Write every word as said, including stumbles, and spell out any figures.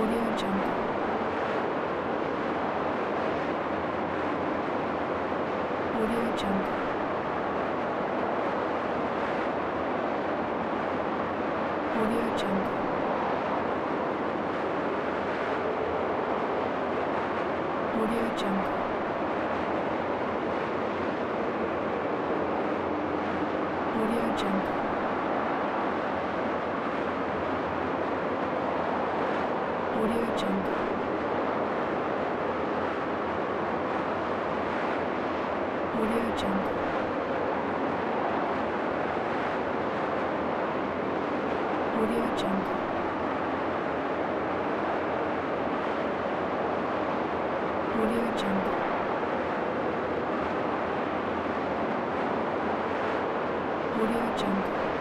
Audio Jungle. Audio Jungle. Audio Jungle. Audio Jungle. Audio Jungle. Audio Jungle. Audio Jungle. Audio Jungle. Audio Jungle. Audio Jungle.